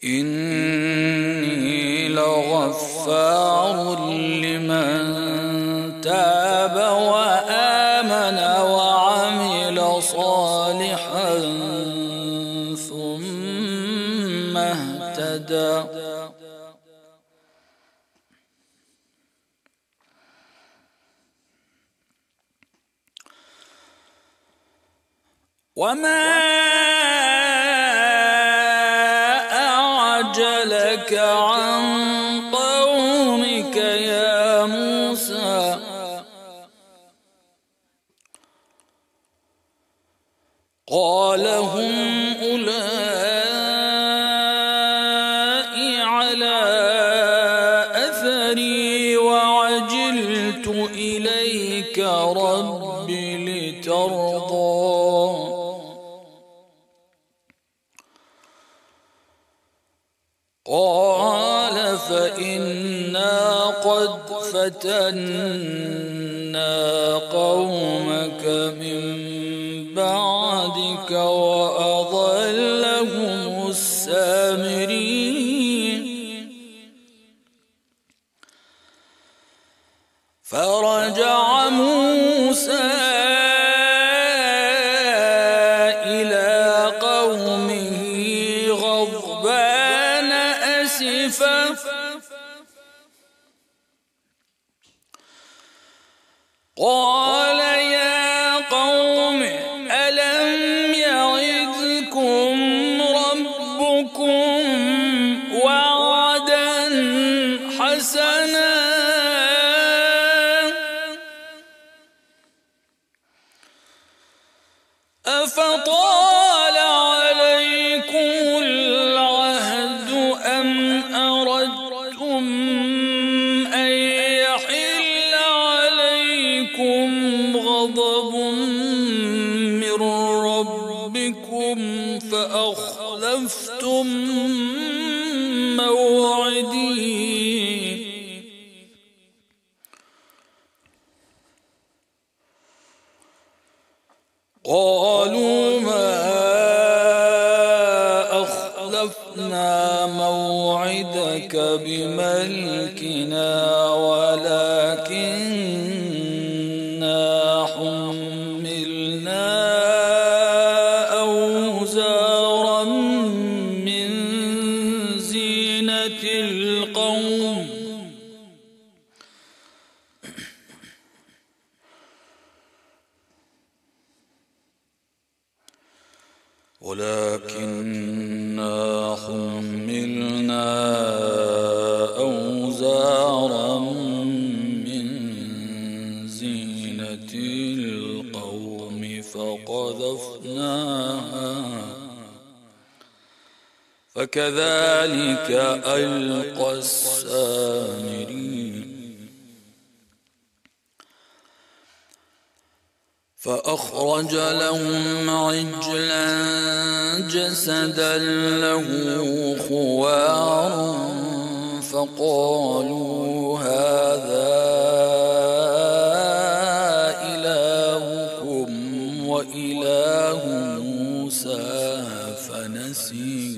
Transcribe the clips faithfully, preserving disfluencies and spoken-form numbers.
إني لغفار لمن تاب وآمن وعمل صالحا ثم اهتدى. وما أعجلك عن قومك يا موسى؟ قال هم أولئك على أثري وعجلت إليك رب لترضى. قال فإنا قد فتنا قومك من بعدك وأضلهم السامرين. فرجع موسى إلى قومه غضبان أسفا قال يا قوم ألم يعدكم ربكم وعدا حسنا أفطال عليكم العهد أم أردتم أن يحل عليكم غضب من ربكم فأخلفتم موعدي؟ قالوا ما أخلفنا موعدك بملكنا ولكننا حملنا أوزارا من زينة القوم ولكننا حملنا أوزارا من زينة القوم فقذفناها فكذلك ألقى السامري. فأخرج لهم عجلا جسدا له خوار فقالوا هذا إلهكم وإله موسى فنسي.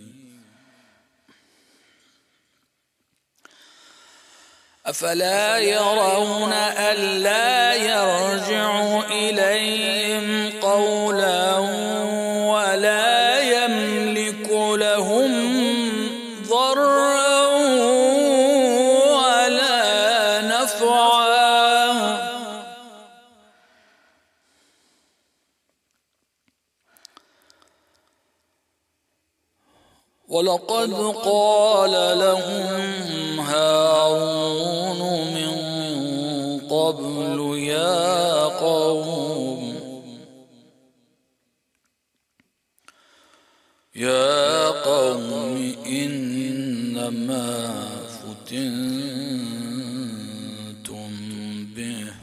أفلا يرون ألا يرجع إليهم قولا ولا يملك لهم ضرا ولا نفعا؟ ولقد قال لهم هارون من قبل يا قوم يا قوم إنما فتنتم به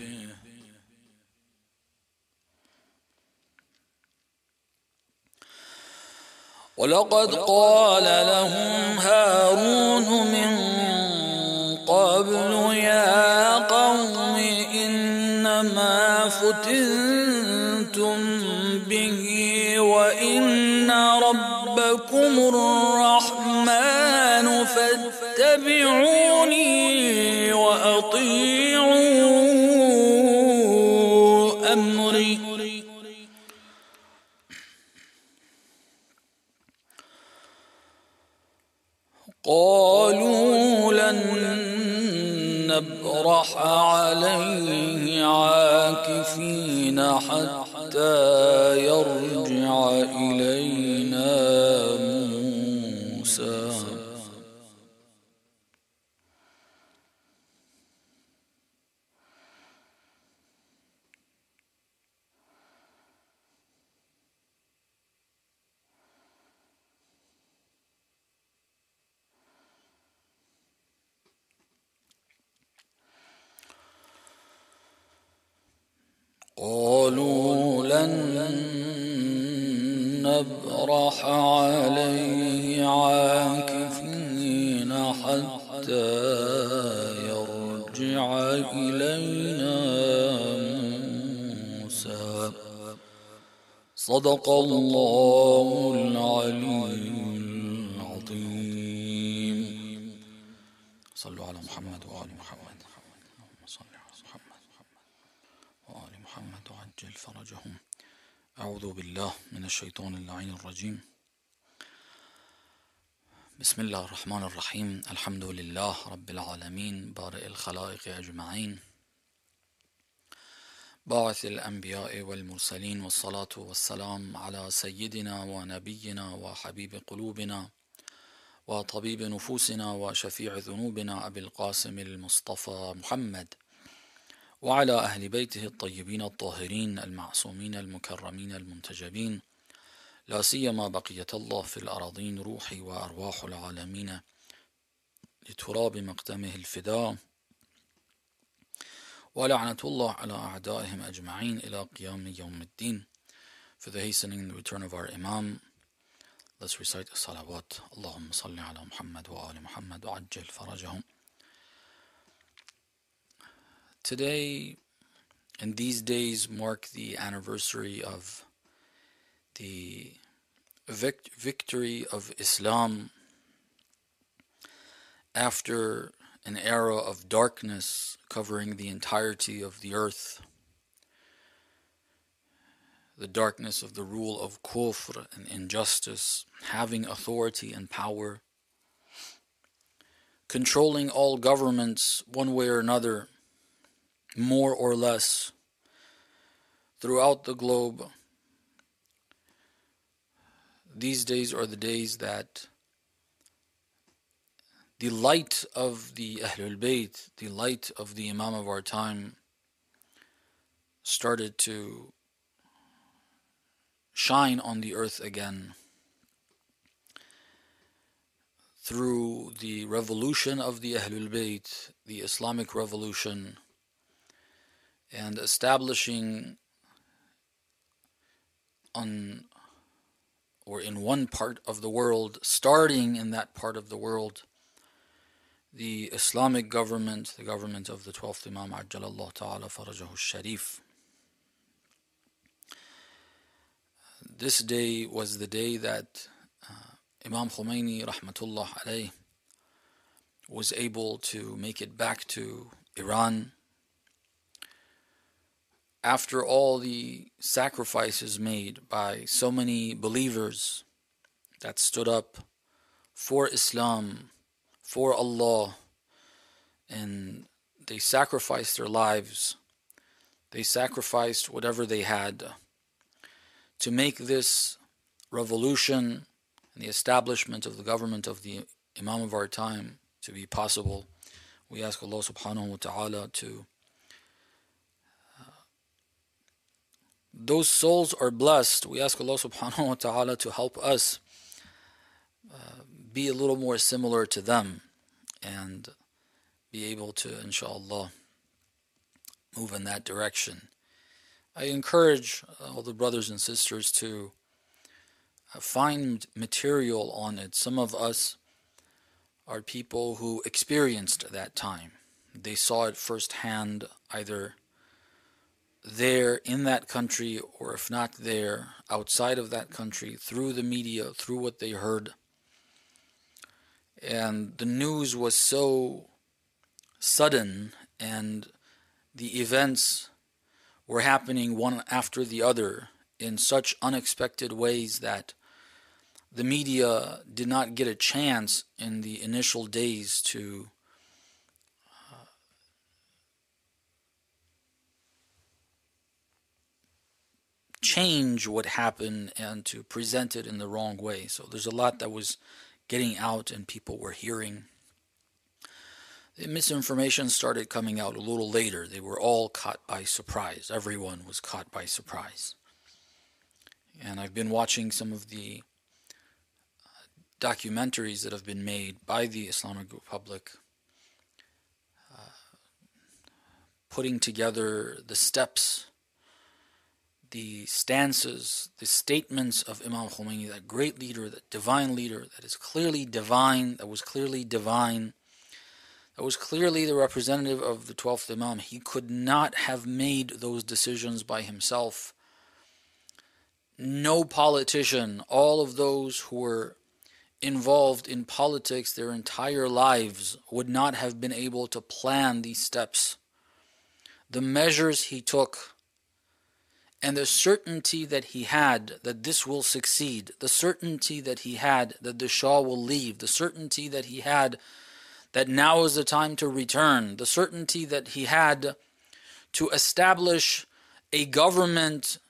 ولقد قال لهم هارون من قبل يا قوم إنما فتنتم به وإن ربكم الرحمن فاتبعوني وأطيعوا أمري قالوا لن نبرح عليه عاكفين حتى يرجع إلينا موسى قالوا لن نبرح عليه عاكفين حتى يرجع إلينا موسى صدق الله العلي العظيم. صلوا على محمد وآل محمد. محمد وعجل فرجهم. أعوذ بالله من الشيطان اللعين الرجيم. بسم الله الرحمن الرحيم. الحمد لله رب العالمين بارئ الخلائق أجمعين باعث الأنبياء والمرسلين والصلاة والسلام على سيدنا ونبينا وحبيب قلوبنا وطبيب نفوسنا وشفيع ذنوبنا أبي القاسم المصطفى محمد وعلى أهل بيته الطيبين الطاهرين المعصومين المكرمين المنتجبين لا سيما بقية الله في الأراضين روحي وأرواح العالمين لتراب مقدمه الفداء ولعنة الله على أعدائهم أجمعين إلى قيام يوم الدين. For the hastening and return of our Imam, let's recite a salawat. Allahumma salli ala Muhammad wa ali Muhammad wa ajjal farajahum. Today and these days mark the anniversary of the vict- victory of Islam after an era of darkness covering the entirety of the earth, the darkness of the rule of kufr and injustice, having authority and power, controlling all governments one way or another, more or less, throughout the globe. These days are the days that the light of the Ahlul Bayt, the light of the Imam of our time, started to shine on the earth again through the revolution of the Ahlul Bayt, the Islamic revolution, and establishing on or in one part of the world, starting in that part of the world, the Islamic government, the government of the twelfth Imam Ajjalallahu Ta'ala Farajahu Sharif. This day was the day that uh, Imam Khomeini Rahmatullah Alayh was able to make it back to Iran after all the sacrifices made by so many believers that stood up for Islam, for Allah, and they sacrificed their lives, they sacrificed whatever they had to make this revolution and the establishment of the government of the Imam of our time to be possible. We ask Allah subhanahu wa ta'ala to those souls are blessed. We ask Allah subhanahu wa ta'ala to help us uh, be a little more similar to them and be able to, inshallah, move in that direction. I encourage all the brothers and sisters to uh, find material on it. Some of us are people who experienced that time. They saw it firsthand, either there in that country, or if not there, outside of that country, through the media, through what they heard. And the news was so sudden, and the events were happening one after the other in such unexpected ways that the media did not get a chance in the initial days to uh, change what happened and to present it in the wrong way. So there's a lot that was getting out and people were hearing. The misinformation started coming out a little later. They were all caught by surprise. Everyone was caught by surprise. And I've been watching some of the documentaries that have been made by the Islamic Republic, uh, putting together the steps, the stances, the statements of Imam Khomeini, that great leader, that divine leader, that is clearly divine, that was clearly divine, that was clearly the representative of the twelfth Imam. He could not have made those decisions by himself. No politician, all of those who were involved in politics their entire lives would not have been able to plan these steps. The measures he took and the certainty that he had that this will succeed, the certainty that he had that the Shah will leave, the certainty that he had that now is the time to return, the certainty that he had to establish a government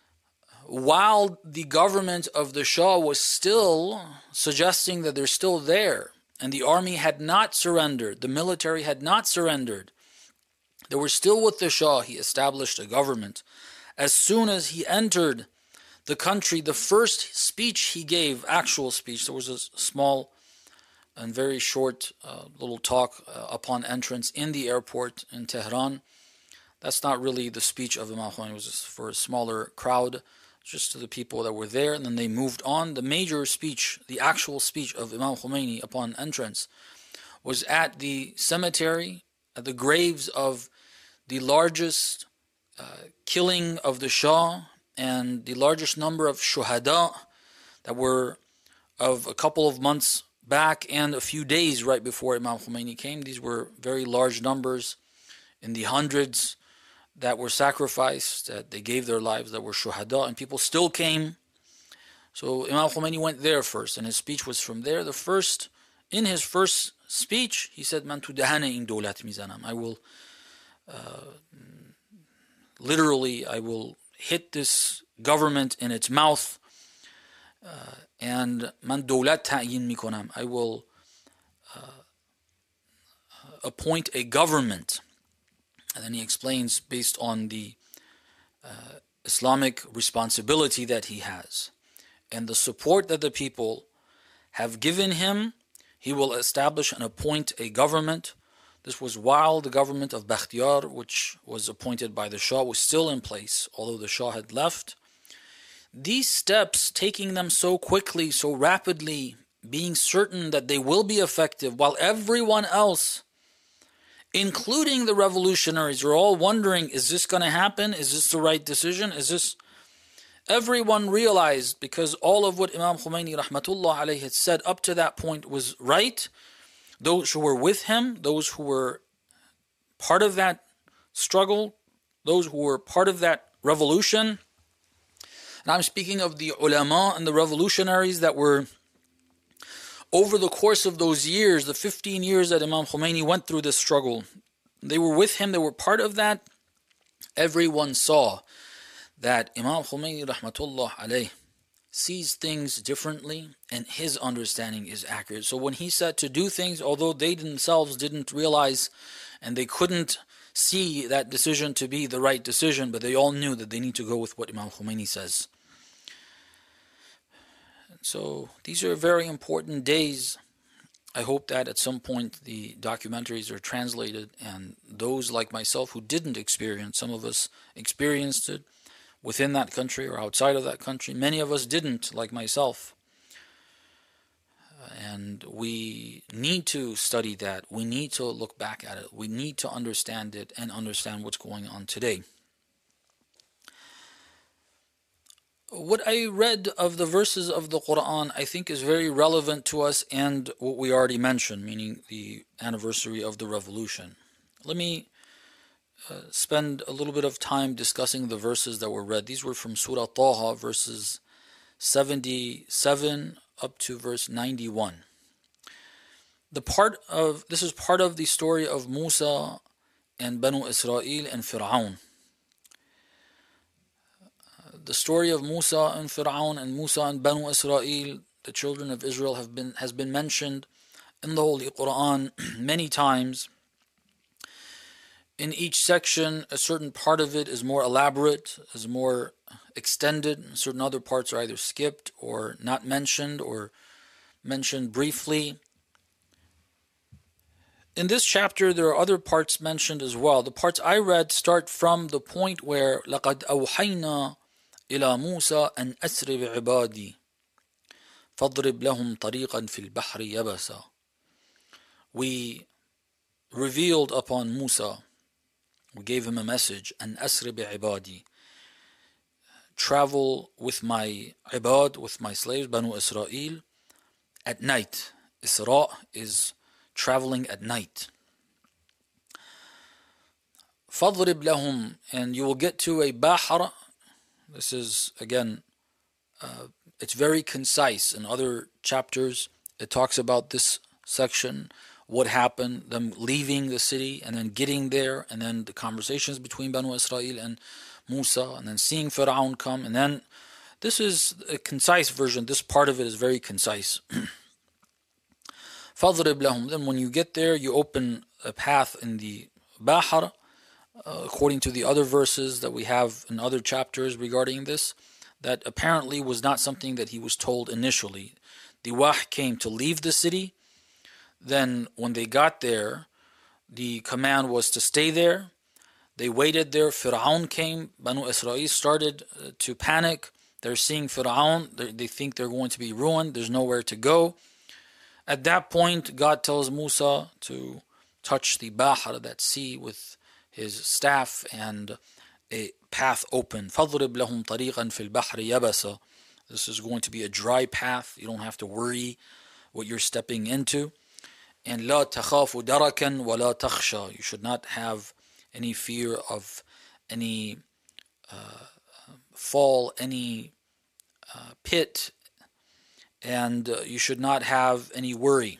while the government of the Shah was still suggesting that they're still there, and the army had not surrendered, the military had not surrendered. They were still with the Shah. He established a government. As soon as he entered the country, the first speech he gave, actual speech, there was a small and very short uh, little talk uh, upon entrance in the airport in Tehran. That's not really the speech of Imam Khomeini. It was just for a smaller crowd, just to the people that were there, and then they moved on. The major speech, the actual speech of Imam Khomeini upon entrance, was at the cemetery, at the graves of the largest uh, killing of the Shah and the largest number of shuhada that were of a couple of months back and a few days right before Imam Khomeini came. These were very large numbers, in the hundreds, that were sacrificed, that they gave their lives, that were shuhada, and people still came. So Imam Khomeini went there first, and his speech was from there. The first, in his first speech, he said, "Man tudahana in dawlat mizanam." I will, uh, literally, I will hit this government in its mouth, uh, and man dawlat ta'yin mikonam. I will uh, appoint a government. And then he explains based on the uh, Islamic responsibility that he has and the support that the people have given him, he will establish and appoint a government. This was while the government of Bakhtiyar, which was appointed by the Shah, was still in place, although the Shah had left. These steps, taking them so quickly, so rapidly, being certain that they will be effective, while everyone else, including the revolutionaries, are all wondering, is this going to happen? Is this the right decision? Is this... Everyone realized, because all of what Imam Khomeini rahmatullah alayhi had said up to that point was right. Those who were with him, those who were part of that struggle, those who were part of that revolution, and I'm speaking of the ulama and the revolutionaries that were over the course of those years, the fifteen years that Imam Khomeini went through this struggle, they were with him, they were part of that. Everyone saw that Imam Khomeini rahmatullah alayh sees things differently and his understanding is accurate. So when he said to do things, although they themselves didn't realize and they couldn't see that decision to be the right decision, but they all knew that they need to go with what Imam Khomeini says. So these are very important days. I hope that at some point the documentaries are translated, and those like myself who didn't experience, some of us experienced it within that country or outside of that country. Many of us didn't, like myself. And we need to study that. We need to look back at it. We need to understand it and understand what's going on today. what I read of the verses of the Quran, I think is very relevant to us and what we already mentioned, meaning the anniversary of the revolution. Let me uh, spend a little bit of time discussing the verses that were read. These were from Surah Taha, verses seventy-seven up to verse ninety-one. The part of this is part of the story of Musa and Banu Israel and Fir'aun. The story of Musa and Fir'aun and Musa and Banu Israel, the children of Israel, have been has been mentioned in the Holy Quran many times. In each section, a certain part of it is more elaborate, is more extended. Certain other parts are either skipped or not mentioned or mentioned briefly. In this chapter, there are other parts mentioned as well. The parts I read start from the point where لَقَدْ أَوْحَيْنَا إِلَى مُوسَى أَنْ أَسْرِ بِعِبَادِي فَاضْرِبْ لَهُمْ طَرِيقًا فِي الْبَحْرِ يَبَسًا. We revealed upon Musa, we gave him a message, أَنْ أَسْرِ بِعِبَادِي, travel with my ibad, with my slaves, Banu Israel, at night. Isra is traveling at night. فَاضْرِبْ لَهُمْ, and you will get to a bahr. This is, again, uh, it's very concise. In other chapters, it talks about this section, what happened, them leaving the city and then getting there, and then the conversations between Banu Israel and Musa, and then seeing Fir'aun come, and then this is a concise version. This part of it is very concise. فَاضْرِبْ لَهُمْ. Then when you get there, you open a path in the Bahr, uh, according to the other verses that we have in other chapters regarding this, that apparently was not something that he was told initially. The wahy came to leave the city. Then when they got there, the command was to stay there. They waited there. Fir'aun came. Banu Israel started uh, to panic. They're seeing Fir'aun. They, they think they're going to be ruined. There's nowhere to go. At that point, God tells Musa to touch the Bahr, that sea, with his staff, and a path open. فَاضْرِبْ لَهُمْ طَرِيقًا فِي الْبَحْرِ يَبَسًا. This is going to be a dry path. You don't have to worry what you're stepping into. And لَا تَخَافُ دَرَكًا وَلَا تَخْشَى. You should not have any fear of any uh, fall, any uh, pit, and uh, you should not have any worry.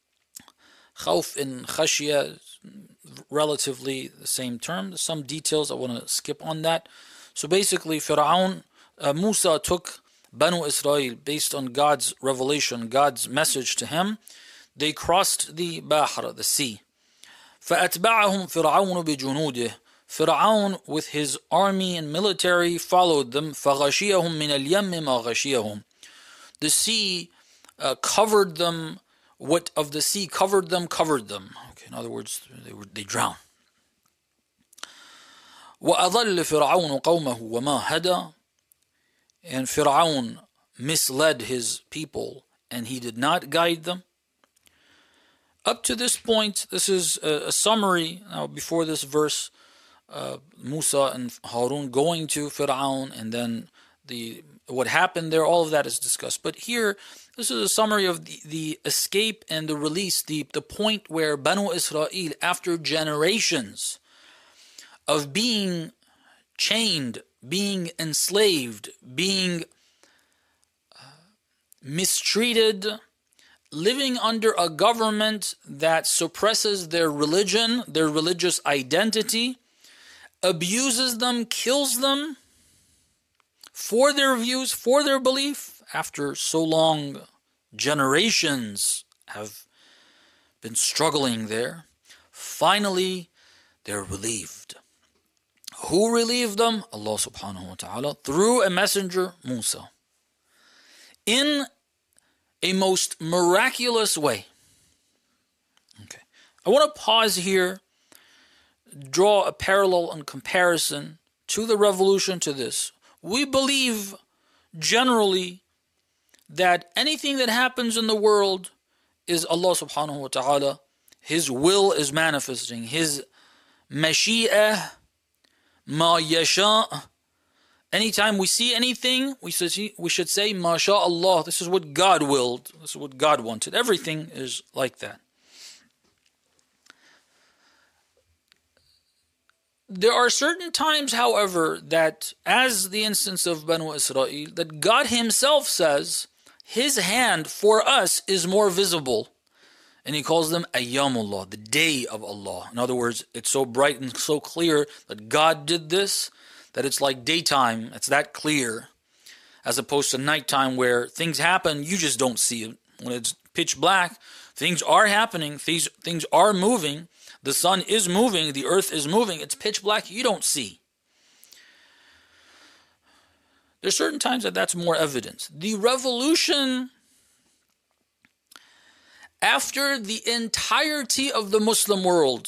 Khawf and khashya, relatively the same term. Some details, I want to skip on that. So basically, Fir'aun, uh, Musa took Banu Israel based on God's revelation, God's message to him. They crossed the Bahr, the sea. فَأَتْبَعَهُمْ فِرْعَوْنُ بِجُنُودِهِ. Fir'aun with his army and military followed them. فَغَشِيَهُمْ مِنَ الْيَمِّ مَا غَشِيَهُمْ. The sea uh, covered them. What of the sea covered them, covered them. Okay, in other words, they were they drowned. وَأَضَلَّ فِرْعَوْنُ قَوْمَهُ وَمَا هَدَى. And Fir'aun misled his people, and he did not guide them. Up to this point, this is a, a summary. Now, before this verse, uh, Musa and Harun going to Fir'aun, and then the what happened there, all of that is discussed. But here, this is a summary of the, the escape and the release, the, the point where Banu Israel, after generations of being chained, being enslaved, being uh, mistreated, living under a government that suppresses their religion, their religious identity, abuses them, kills them, for their views, for their belief, after so long, generations have been struggling there, finally they're relieved. Who relieved them? Allah subhanahu wa ta'ala, through a messenger, Musa, in a most miraculous way. Okay, I want to pause here, draw a parallel and comparison to the revolution to this. We believe generally that anything that happens in the world is Allah subhanahu wa ta'ala. His will is manifesting. His mashi'ah, ma yasha', Anytime we see anything, we should, we should say, MashaAllah, this is what God willed. This is what God wanted. Everything is like that. There are certain times, however, that, as the instance of Banu Israel, that God Himself says His hand for us is more visible. And He calls them Ayyamullah, the day of Allah. In other words, it's so bright and so clear that God did this, that it's like daytime. It's that clear, as opposed to nighttime where things happen, you just don't see it. When it's pitch black, things are happening, things, things are moving. The sun is moving, the earth is moving, it's pitch black, you don't see. There's certain times that that's more evident. The revolution, after the entirety of the Muslim world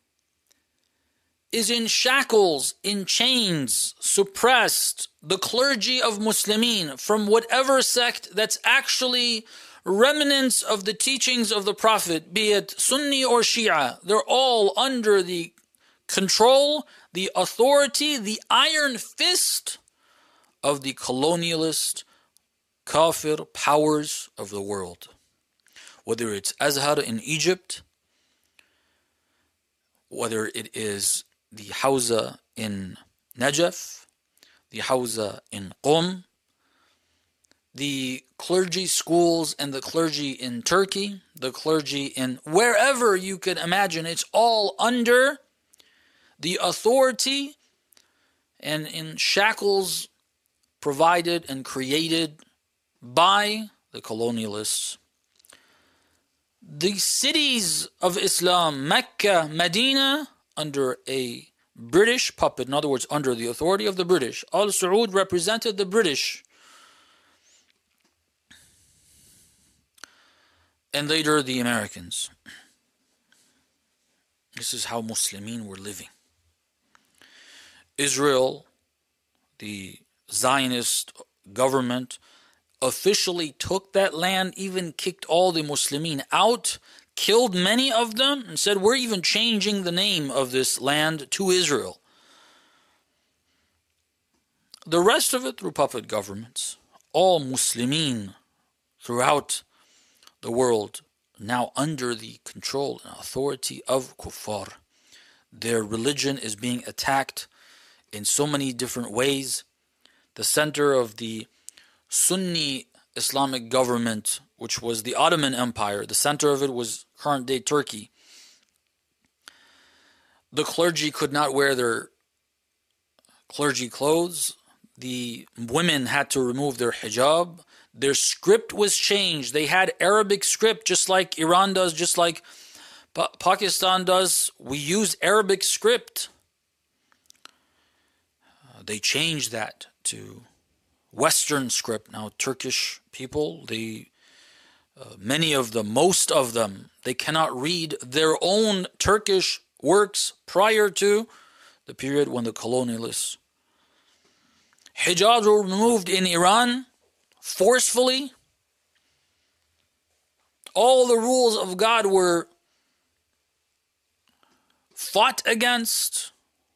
is in shackles, in chains, suppressed, the clergy of Muslimin from whatever sect that's actually remnants of the teachings of the Prophet, be it Sunni or Shia, they're all under the control, the authority, the iron fist of the colonialist, kafir powers of the world. Whether it's Azhar in Egypt, whether it is the Hawza in Najaf, the Hawza in Qom, the clergy schools and the clergy in Turkey, the clergy in wherever you could imagine, it's all under the authority and in shackles provided and created by the colonialists. The cities of Islam, Mecca, Medina, under a British puppet, in other words, under the authority of the British. Al Saud represented the British. And later the Americans. This is how Muslimin were living. Israel, the Zionist government, officially took that land, even kicked all the Muslimin out, killed many of them, and said, we're even changing the name of this land to Israel. The rest of it through puppet governments. All Muslimin throughout the world now under the control and authority of kuffar. Their religion is being attacked in so many different ways. The center of the Sunni Islamic government, which was the Ottoman Empire, the center of it was current-day Turkey. The clergy could not wear their clergy clothes. The women had to remove their hijab. Their script was changed. They had Arabic script just like Iran does, just like pa- Pakistan does. We use Arabic script. Uh, they changed that to Western script. Now Turkish people, they, uh, many of them, most of them, they cannot read their own Turkish works prior to the period when the colonialists. Hijabs were removed in Iran forcefully. All the rules of God were fought against.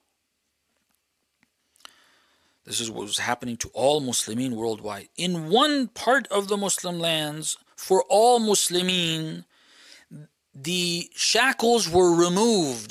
This is what was happening to all Muslimin worldwide. In one part of the Muslim lands, for all Muslimin, the shackles were removed.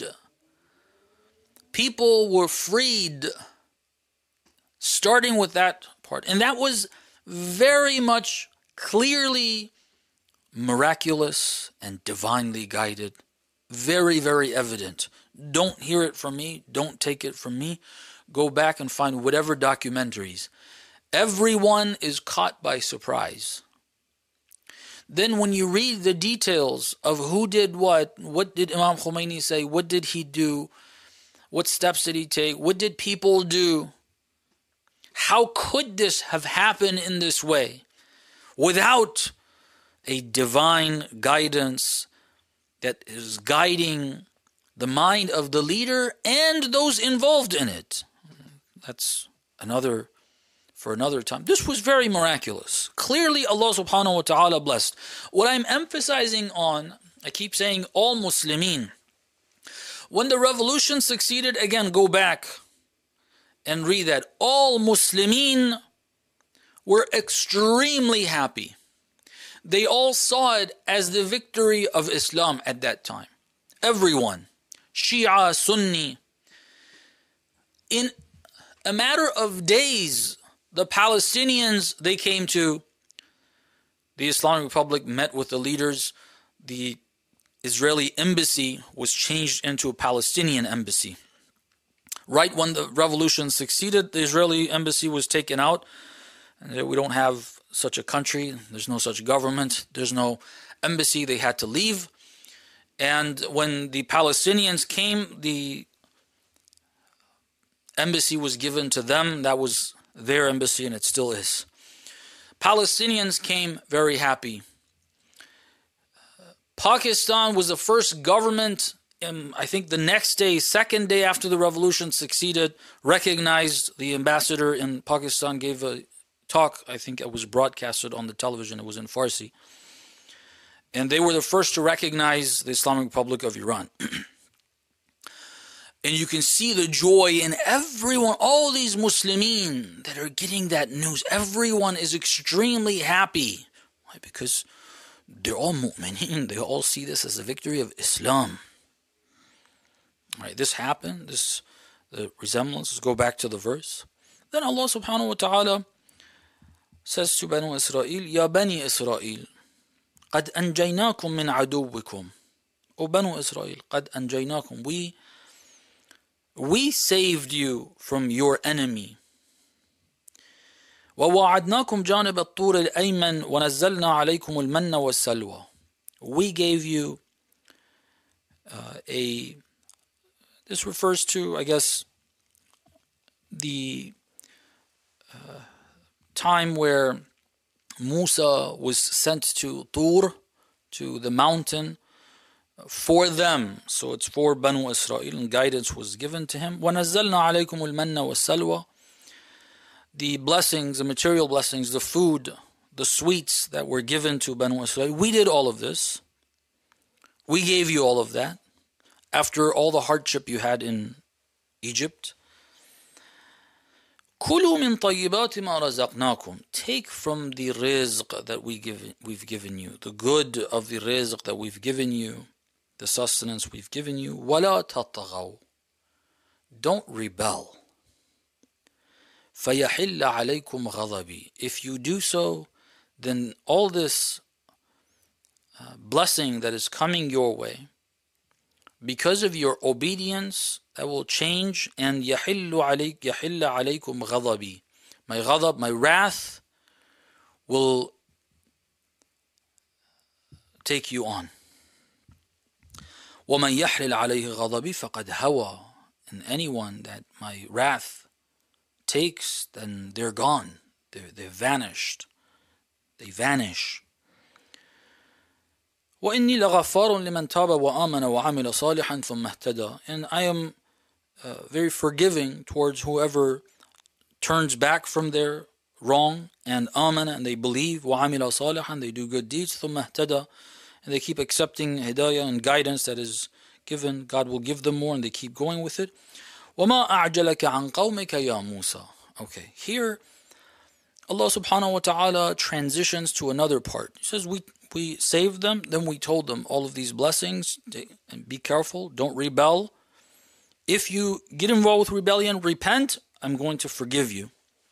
People were freed, starting with that part. And that was very much clearly miraculous and divinely guided. Very, very evident. Don't hear it from me. Don't take it from me. Go back and find whatever documentaries. Everyone is caught by surprise. Then when you read the details of who did what, what did Imam Khomeini say, what did he do, what steps did he take, what did people do, how could this have happened in this way without a divine guidance that is guiding the mind of the leader and those involved in it? That's another, for another time. This was very miraculous. Clearly Allah subhanahu wa ta'ala blessed. What I'm emphasizing on, I keep saying all Muslimin. When the revolution succeeded, again, go back and read that all Muslimin were extremely happy. They all saw it as the victory of Islam at that time. Everyone, Shia, Sunni. In a matter of days, the Palestinians, they came to the Islamic Republic, met with the leaders. The Israeli embassy was changed into a Palestinian embassy. Right when the revolution succeeded, the Israeli embassy was taken out. And we don't have such a country. There's no such government. There's no embassy. They had to leave. And when the Palestinians came, the embassy was given to them. That was their embassy, and it still is. Palestinians came very happy. Pakistan was the first government, um, I think the next day, second day after the revolution succeeded, recognized. The ambassador in Pakistan gave a talk. I think it was broadcasted on the television. It was in Farsi. And they were the first to recognize the Islamic Republic of Iran. And you can see the joy in everyone, all these Muslimin that are getting that news. Everyone is extremely happy. Why? Because they're all mu'mineen. They all see this as a victory of Islam. All right, this happened. This, the resemblance. Let's go back to the verse. Then Allah subhanahu wa ta'ala says to Banu Israel, Ya Bani Israel, قَدْ أَنْجَيْنَاكُمْ مِنْ عَدُوِّكُمْ. O Banu Israel, قَدْ أَنْجَيْنَاكُمْ. We We saved you from your enemy. وَوَعَدْنَاكُمْ جَانِبَ الطُّورِ الْأَيْمَنِ وَنَزَّلْنَا عَلَيْكُمُ الْمَنَّ وَالسَّلْوَى. We gave you uh, a, this refers to, I guess, the uh, time where Musa was sent to Tur, to the mountain, for them. So it's for Banu Israel, and guidance was given to him. وَنَزَّلْنَا عَلَيْكُمُ الْمَنَّ وَالسَّلْوَى. The blessings, the material blessings, the food, the sweets that were given to Banu Israel. We did all of this. We gave you all of that. After all the hardship you had in Egypt. كُلُوا مِن طَيِّبَاتِ مَا رَزَقْنَاكُمْ. Take from the rizq that we give, we've given you. The good of the rizq that we've given you. The sustenance we've given you. وَلَا تَطَغَوْا. Don't rebel. فَيَحِلَّ عَلَيْكُمْ غَضَبِي. If you do so, then all this uh, blessing that is coming your way, because of your obedience, that will change. And يَحِلُّ عَلَيْكُمْ يَحِلَّ عَلَيْكُمْ غَضَبِي. My ghadab, my wrath will take you on. وَمَنْ يَحْلِلْ عَلَيْهِ غَضَبِي فَقَدْ هَوَى. And anyone that my wrath takes, then they're gone. They're, they're vanished. They vanish. وَإِنِّي لَغَفَّارٌ لِمَنْ تَابَ وَآمَنَ وَعَمِلَ صَالِحًا ثُمَّ اهْتَدَى. And I am uh, very forgiving towards whoever turns back from their wrong and amana, and they believe, وَعَمِلَ صَالِحًا, they do good deeds, ثُمَّ اهْتَدَى, and they keep accepting hidayah and guidance that is given. God will give them more, and they keep going with it. وَمَا أَعْجَلَكَ عَنْ قَوْمِكَ يَا مُوسَى. Okay, here Allah subhanahu wa ta'ala transitions to another part. He says, we we saved them, then we told them all of these blessings, and be careful, don't rebel. If you get involved with rebellion, repent, I'm going to forgive you.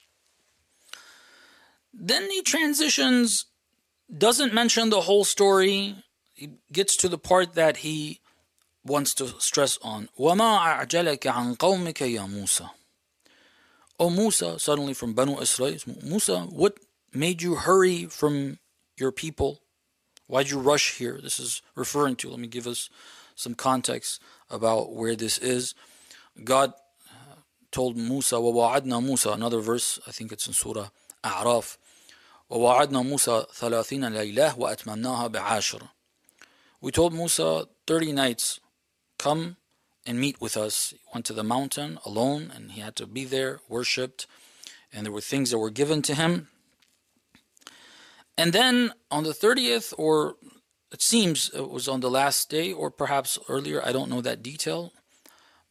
Then he transitions, doesn't mention the whole story. He gets to the part that he wants to stress on. وَمَا أَعْجَلَكَ عَنْ قَوْمِكَ يَا مُوسَى. O Musa, suddenly from Banu Israel, Musa, what made you hurry from your people? Why'd you rush here? This is referring to, let me give us some context about where this is. God told Musa, وَوَعَدْنَا Musa, another verse, I think it's in Surah A'raf, وَوَعَدْنَا مُوسَى ثَلَاثِينَ لَيْلَةً وَأَتْمَمْنَاهَا بِعَاشِرٍ. We told Musa thirty nights, come and meet with us. He went to the mountain alone, and he had to be there, worshipped, and there were things that were given to him. And then on the thirtieth, or it seems it was on the last day, or perhaps earlier, I don't know that detail, but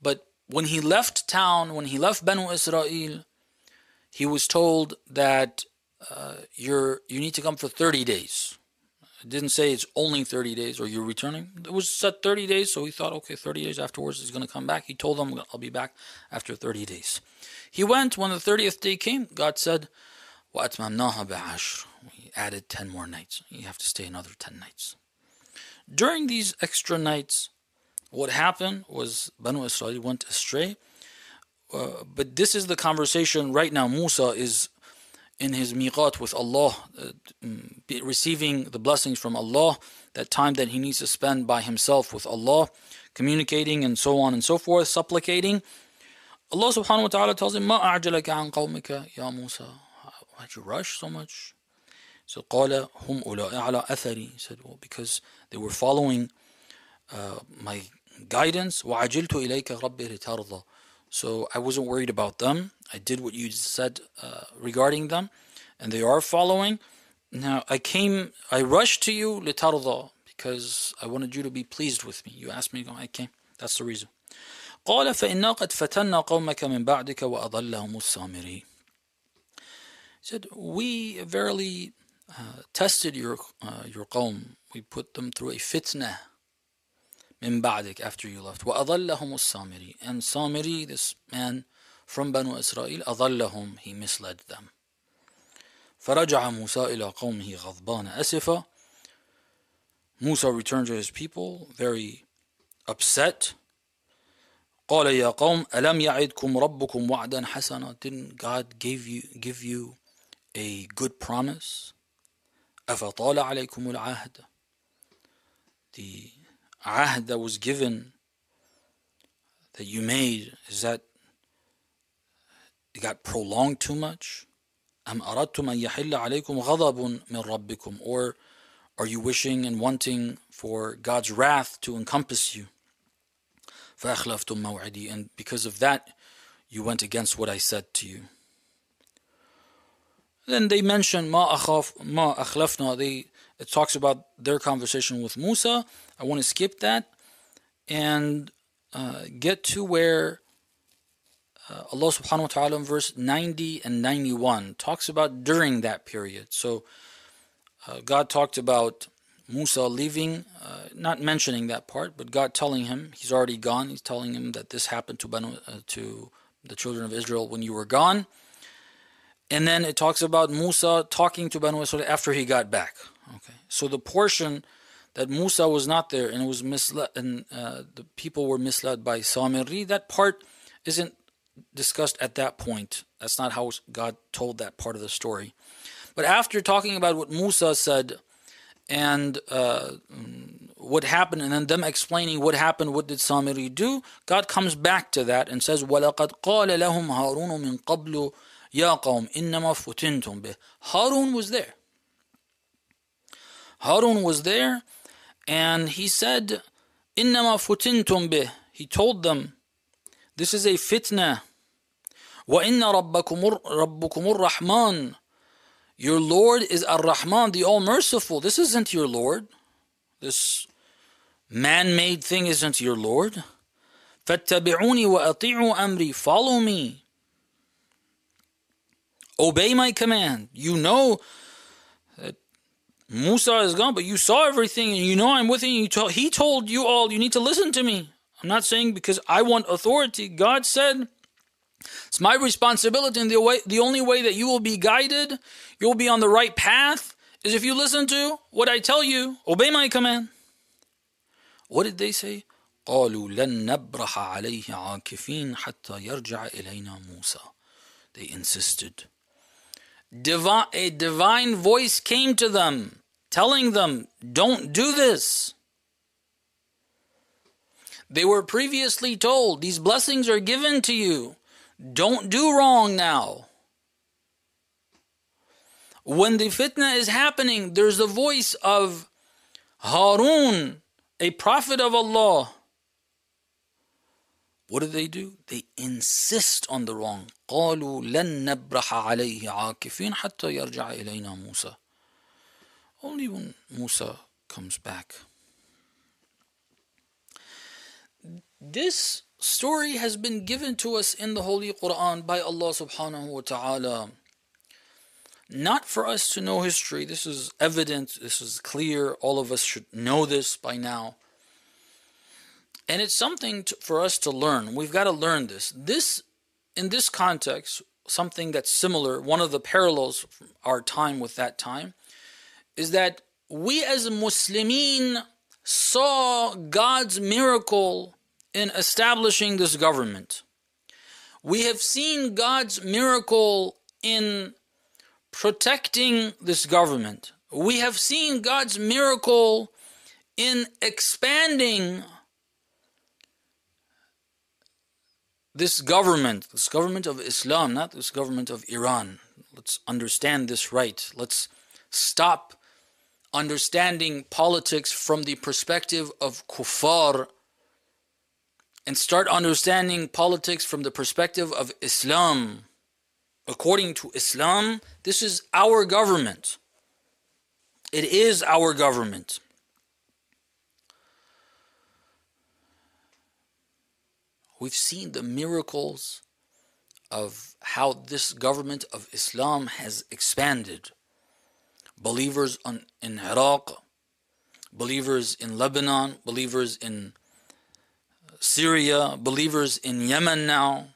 when he left town, when he left Banu Israel, he was told that uh, you're you need to come for thirty days. It didn't say it's only thirty days or you're returning. It was set thirty days, so he thought, okay, thirty days afterwards he's going to come back. He told them, I'll be back after thirty days. He went. When the thirtieth day came, God said, وَأَتْمَمْنَاهَا بِعَشْرٍ. We added ten more nights. You have to stay another ten nights. During these extra nights, what happened was Banu Israel went astray. Uh, but this is the conversation right now. Musa is in his miqat with Allah, uh, receiving the blessings from Allah, that time that he needs to spend by himself with Allah, communicating and so on and so forth, supplicating. Allah subhanahu wa ta'ala tells him, مَا أَعْجَلَكَ عَنْ قَوْمِكَ يَا Musa. Why'd you rush so much? So قَالَ هُمْ أُولَٰئِ عَلَىٰ أَثَرِي. He said, well, because they were following uh, my guidance. وَعَجِلْتُ إِلَيْكَ رَبِّ لِتَرْضَى. So I wasn't worried about them. I did what you said uh, regarding them, and they are following. Now I came, I rushed to you لِتَرْضَى, because I wanted you to be pleased with me. You asked me, I came. That's the reason. قال فإنا قد فتنا قومك من بعدك وأضلهم السامري. He said, we verily uh, tested your uh, your qawm. We put them through a fitna من بعدك, after you left. وأضلهم السامري. And Samiri, this man from Banu Israel, أضلهم, he misled them. فرجع موسى إلى قومه غضبان أسفا. Musa returned to his people very upset. قال يا قوم ألم يعدكم ربكم وعدا حسنا. Didn't God give you give you a good promise? أفطال عليكم العهد. The ahd that was given, that you made, is that it got prolonged too much? أم أردتم أن يحل عليكم غضب من ربكم. Or are you wishing and wanting for God's wrath to encompass you? فأخلفتم موعدي. And because of that, you went against what I said to you. Then they mention ما أخاف ما أخلفنا. They It talks about their conversation with Musa. I want to skip that and uh, get to where uh, Allah subhanahu wa ta'ala in verse ninety and ninety-one talks about during that period. So uh, God talked about Musa leaving, uh, not mentioning that part, but God telling him he's already gone. He's telling him that this happened to Banu, uh, to the children of Israel when you were gone. And then it talks about Musa talking to Banu Israel after he got back. Okay, so the portion that Musa was not there and it was misled, and uh, the people were misled by Samiri, that part isn't discussed at that point. That's not how God told that part of the story. But after talking about what Musa said and uh, what happened, and then them explaining what happened, what did Samiri do, God comes back to that and says, وَلَقَدْ قَالَ لَهُمْ هَارُونُ مِنْ قَبْلُ يَا قَوْمِ إِنَّمَا فُتِنْتُمْ بِهِ. Harun was there. Harun was there, and he said, إِنَّمَا فُتِنْتُمْ بِهِ. He told them, this is a fitna. وَإِنَّ رَبَّكُمُ رَبُّكُمُ الرَّحْمَنُ. Your Lord is Ar-Rahman, the All-Merciful. This isn't your Lord. This man-made thing isn't your Lord. فَاتَّبِعُونِي وَأَطِيعُوا أَمْرِي. Follow me. Obey my command. You know that Musa is gone, but you saw everything, and you know I'm with you. you told, he told you all, you need to listen to me. I'm not saying because I want authority. God said, it's my responsibility, and the way, the only way that you will be guided, you'll be on the right path, is if you listen to what I tell you. Obey my command. What did they say? قالوا لن نبرح عليه عاكفين حتى يرجع إلينا موسى. They insisted. Divi- a divine voice came to them, telling them, don't do this. They were previously told, these blessings are given to you. Don't do wrong now. When the fitna is happening, there's the voice of Harun, a prophet of Allah. What do they do? They insist on the wrong. قالوا لن نبرح عليه عاكفين حتى يرجع إلينا موسى. Only when Musa comes back. This story has been given to us in the Holy Quran by Allah subhanahu wa ta'ala. Not for us to know history. This is evident. This is clear. All of us should know this by now. And it's something to, for us to learn. We've got to learn this. This, in this context, something that's similar, one of the parallels from our time with that time, is that we as Muslimin saw God's miracle in establishing this government. We have seen God's miracle in protecting this government. We have seen God's miracle in expanding this government, this government of Islam, not this government of Iran. Let's understand this right. Let's stop understanding politics from the perspective of kuffar and start understanding politics from the perspective of Islam. According to Islam, this is our government. It is our government. We've seen the miracles of how this government of Islam has expanded. Believers on, in Iraq, believers in Lebanon, believers in Syria, believers in Yemen now.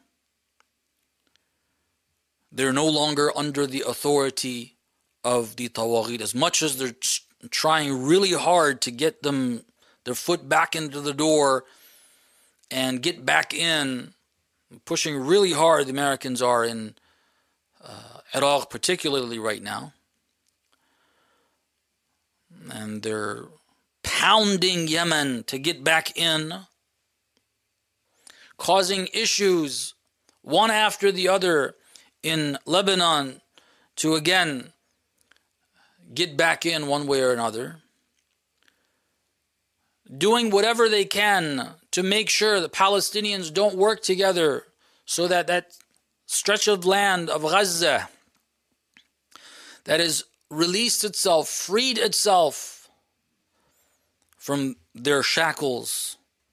They're no longer under the authority of the Tawaghit. As much as they're trying really hard to get them their foot back into the door and get back in, pushing really hard, the Americans are in uh, Iraq particularly right now. And they're pounding Yemen to get back in, causing issues one after the other in Lebanon to again get back in one way or another, doing whatever they can to make sure the Palestinians don't work together so that that stretch of land of Gaza that has released itself, freed itself from their shackles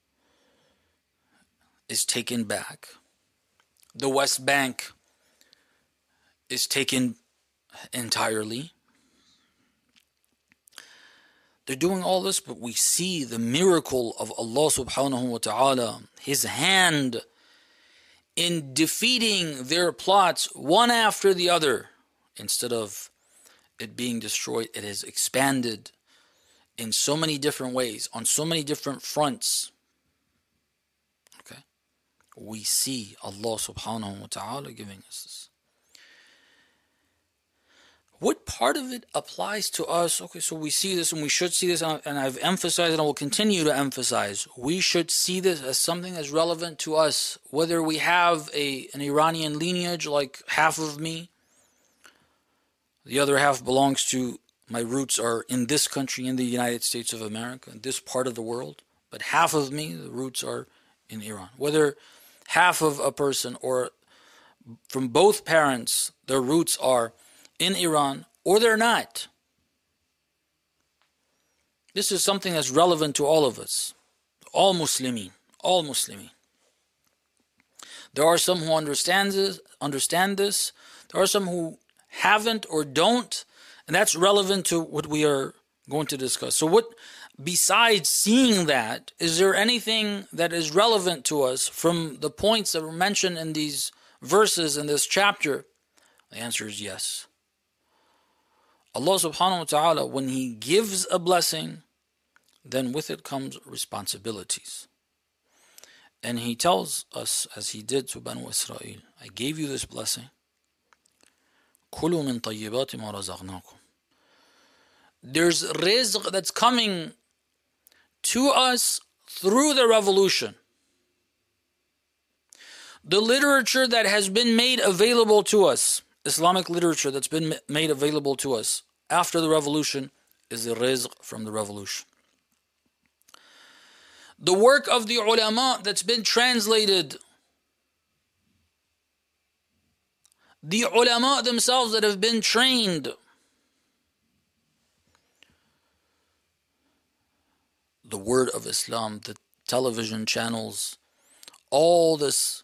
is taken back. The West Bank is taken entirely. They're doing all this, but we see the miracle of Allah subhanahu wa ta'ala, His hand in defeating their plots one after the other. Instead of it being destroyed, it has expanded in so many different ways, on so many different fronts. Okay, we see Allah subhanahu wa ta'ala giving us this. What part of it applies to us? Okay, so we see this and we should see this, and I've emphasized and I will continue to emphasize, we should see this as something that's relevant to us, whether we have a an Iranian lineage like half of me, the other half belongs to, my roots are in this country, in the United States of America, in this part of the world, but half of me, the roots are in Iran. Whether half of a person or from both parents, their roots are in Iran, or they're not. This is something that's relevant to all of us, all Muslimin, all Muslimin. There are some who understand this, understand this. There are some who haven't or don't, and that's relevant to what we are going to discuss. So what, besides seeing that, is there anything that is relevant to us from the points that were mentioned in these verses in this chapter? The answer is yes. Allah subhanahu wa ta'ala, when He gives a blessing, then with it comes responsibilities. And He tells us, as He did to Banu Israel, I gave you this blessing. كُلُوا مِن طَيِّبَاتِ مَا رَزَقْنَاكُمْ. There's rizq that's coming to us through the revolution. The literature that has been made available to us, Islamic literature that's been made available to us after the revolution, is the rizq from the revolution. The work of the ulama that's been translated, the ulama themselves that have been trained, the word of Islam, the television channels, all this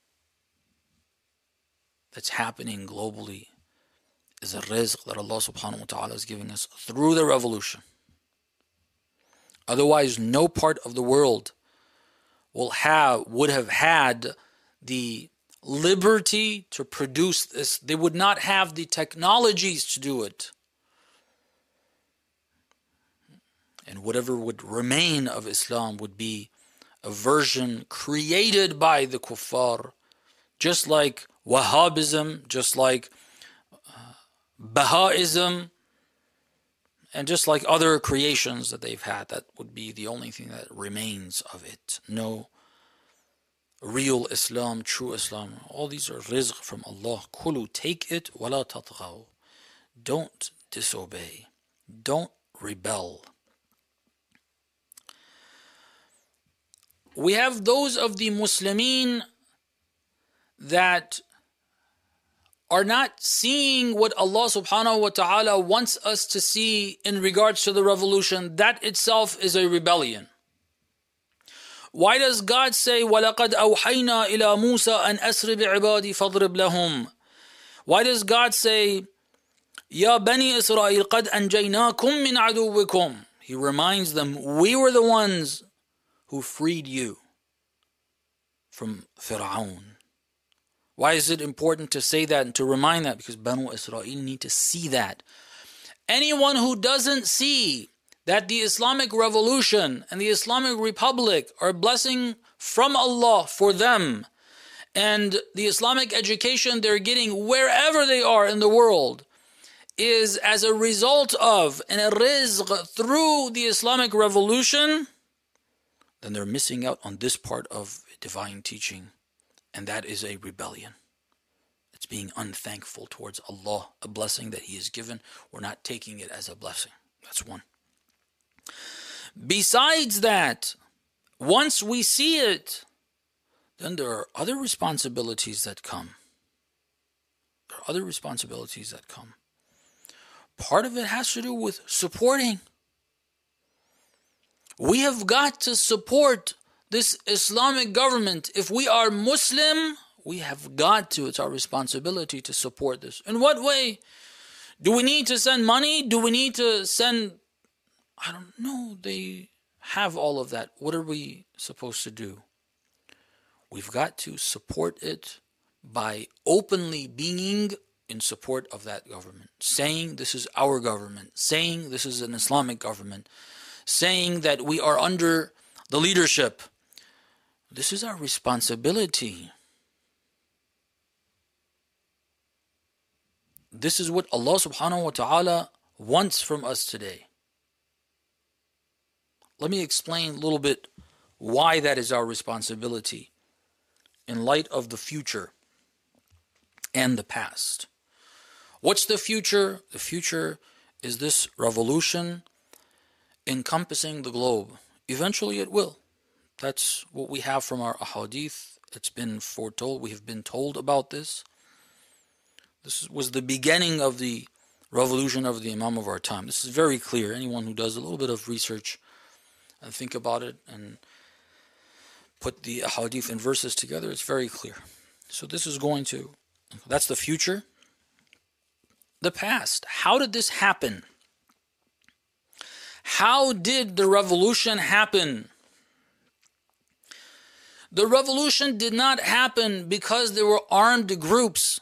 that's happening globally is a rizq that Allah subhanahu wa ta'ala is giving us through the revolution. Otherwise, no part of the world will have would have had the liberty to produce this. They would not have the technologies to do it. And whatever would remain of Islam would be a version created by the kuffar, just like Wahhabism, just like uh, Baha'ism, and just like other creations that they've had. That would be the only thing that remains of it. No real Islam, true Islam. All these are rizq from Allah. Kulu, take it, wala tatghaw. Don't disobey. Don't rebel. We have those of the Muslimin that are not seeing what Allah subhanahu wa ta'ala wants us to see in regards to the revolution. That itself is a rebellion. Why does God say, وَلَقَدْ أَوْحَيْنَا إِلَى مُوسَىٰ أَنْ أَسْرِ بِعِبَادِي فَاضْرِبْ لَهُمْ? Why does God say, يَا بَنِي إِسْرَائِيلَ قَدْ أَنْجَيْنَاكُمْ مِنْ عَدُوِّكُمْ? He reminds them, we were the ones who freed you from Fir'aun. Why is it important to say that and to remind that? Because Banu Israel need to see that. Anyone who doesn't see that the Islamic Revolution and the Islamic Republic are a blessing from Allah for them, and the Islamic education they're getting wherever they are in the world is as a result of and a rizq through the Islamic Revolution, then they're missing out on this part of divine teaching, and that is a rebellion. It's being unthankful towards Allah, a blessing that He has given. We're not taking it as a blessing. That's one. Besides that, once we see it, then there are other responsibilities that come. There are other responsibilities that come. Part of it has to do with supporting. We have got to support this Islamic government. If we are Muslim, we have got to. It's our responsibility to support this. In what way? Do we need to send money? Do we need to send... I don't know. They have all of that. What are we supposed to do? We've got to support it by openly being in support of that government. Saying this is our government. Saying this is an Islamic government. Saying that we are under the leadership. This is our responsibility. This is what Allah subhanahu wa ta'ala wants from us today. Let me explain a little bit why that is our responsibility in light of the future and the past. What's the future? The future is this revolution encompassing the globe. Eventually it will. That's what we have from our ahadith. It's been foretold. We have been told about this. This was the beginning of the revolution of the Imam of our time. This is very clear. Anyone who does a little bit of research and think about it and put the ahadith and verses together, it's very clear. So this is going to, that's the future. The past. How did this happen? How did the revolution happen? The revolution did not happen because there were armed groups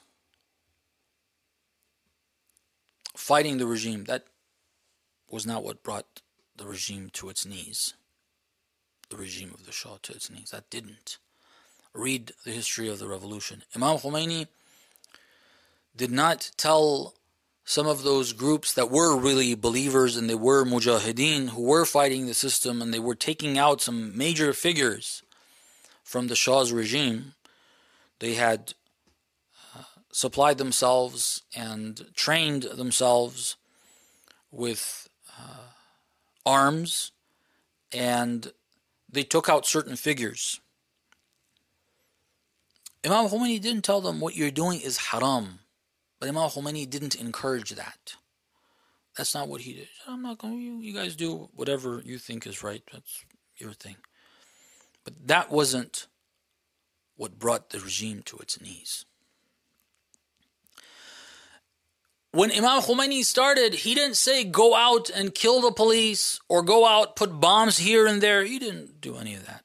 fighting the regime. That was not what brought the regime to its knees. The regime of the Shah to its knees. That didn't. Read the history of the revolution. Imam Khomeini did not tell some of those groups that were really believers and they were mujahideen who were fighting the system and they were taking out some major figures from the Shah's regime. They had uh, supplied themselves and trained themselves with uh, arms, and they took out certain figures. Imam Khomeini didn't tell them what you're doing is haram, but Imam Khomeini didn't encourage that. That's not what he did. I'm not going to, you, you guys do whatever you think is right. That's your thing. But that wasn't what brought the regime to its knees. When Imam Khomeini started, he didn't say go out and kill the police or go out, put bombs here and there. He didn't do any of that.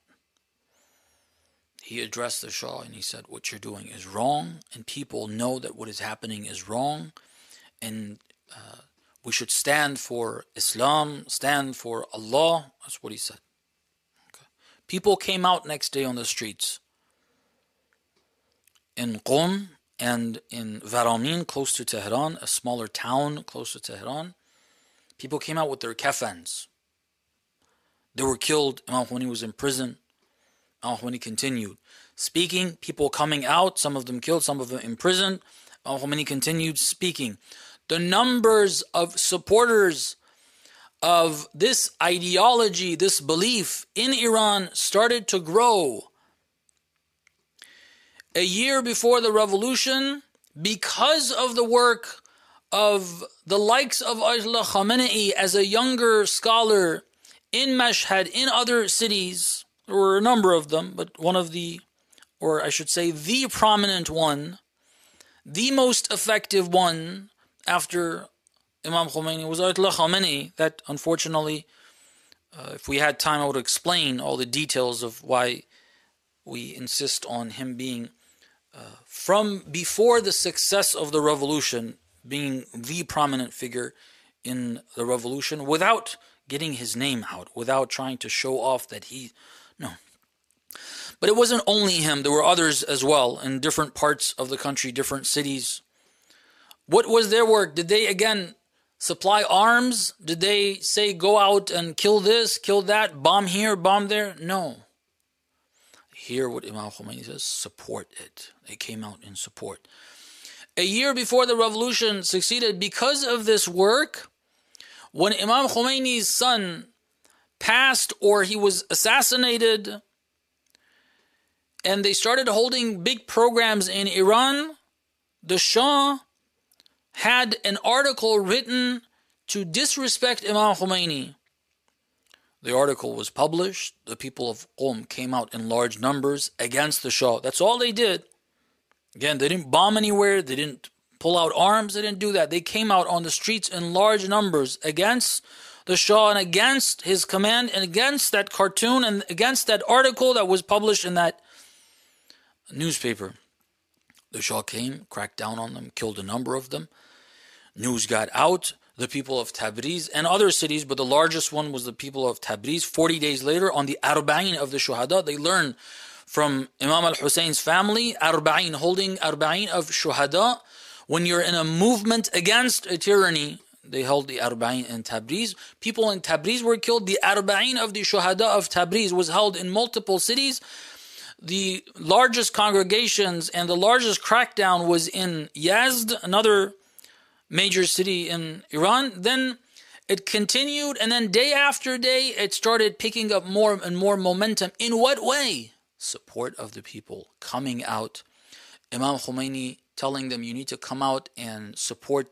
He addressed the Shah and he said, what you're doing is wrong, and people know that what is happening is wrong, and uh, we should stand for Islam, stand for Allah. That's what he said. Okay. People came out next day on the streets in Qom and in Varamin, close to Tehran, a smaller town close to Tehran. People came out with their kafans. They were killed. Imam Khomeini was in prison. Imam Khomeini continued speaking. People coming out, some of them killed, some of them imprisoned. Imam Khomeini continued speaking. The numbers of supporters of this ideology, this belief in Iran started to grow. A year before the revolution, because of the work of the likes of Ayatollah Khamenei as a younger scholar in Mashhad, in other cities, there were a number of them, but one of the, or I should say the prominent one, the most effective one after Imam Khomeini was Ayatollah Khamenei. That unfortunately, uh, if we had time, I would explain all the details of why we insist on him being Uh, from before the success of the revolution, being the prominent figure in the revolution, without getting his name out, without trying to show off that he, no. But it wasn't only him, there were others as well in different parts of the country, different cities. What was their work? Did they again supply arms? Did they say go out and kill this, kill that, bomb here, bomb there? No. Hear what Imam Khomeini says, support it. They came out in support. A year before the revolution succeeded, because of this work, when Imam Khomeini's son passed or he was assassinated, and they started holding big programs in Iran, the Shah had an article written to disrespect Imam Khomeini. The article was published. The people of Qom came out in large numbers against the Shah. That's all they did. Again, they didn't bomb anywhere. They didn't pull out arms. They didn't do that. They came out on the streets in large numbers against the Shah and against his command and against that cartoon and against that article that was published in that newspaper. The Shah came, cracked down on them, killed a number of them. News got out. The people of Tabriz and other cities, but the largest one was the people of Tabriz. forty days later, on the Arba'in of the Shuhada, they learned from Imam al-Husayn's family, Arba'in, holding Arba'in of Shuhada. When you're in a movement against a tyranny, they held the Arba'in in Tabriz. People in Tabriz were killed. The Arba'in of the Shuhada of Tabriz was held in multiple cities. The largest congregations and the largest crackdown was in Yazd, another major city in Iran. Then it continued, and then day after day, it started picking up more and more momentum. In what way? Support of the people coming out. Imam Khomeini telling them, you need to come out and support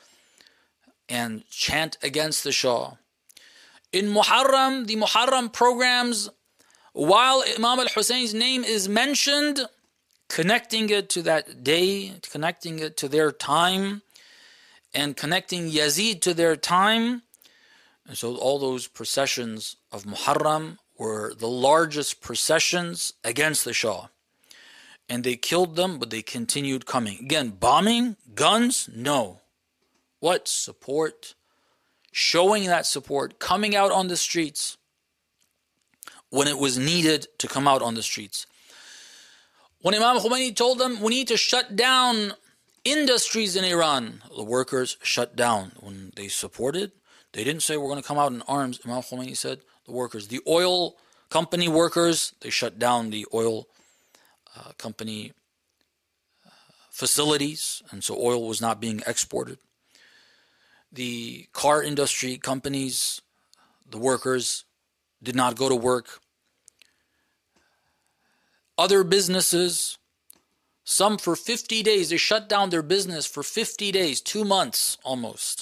and chant against the Shah. In Muharram, the Muharram programs, while Imam al-Husayn's name is mentioned, connecting it to that day, connecting it to their time, and connecting Yazid to their time. And so all those processions of Muharram were the largest processions against the Shah. And they killed them, but they continued coming. Again, bombing, guns, no. What? Support. Showing that support, coming out on the streets when it was needed to come out on the streets. When Imam Khomeini told them, we need to shut down industries in Iran, the workers shut down. When they supported, they didn't say we're going to come out in arms. Imam Khomeini said the workers, the oil company workers, they shut down the oil uh, company uh, facilities, and so oil was not being exported. The car industry companies, the workers did not go to work. Other businesses, some for fifty days, they shut down their business for fifty days, two months almost,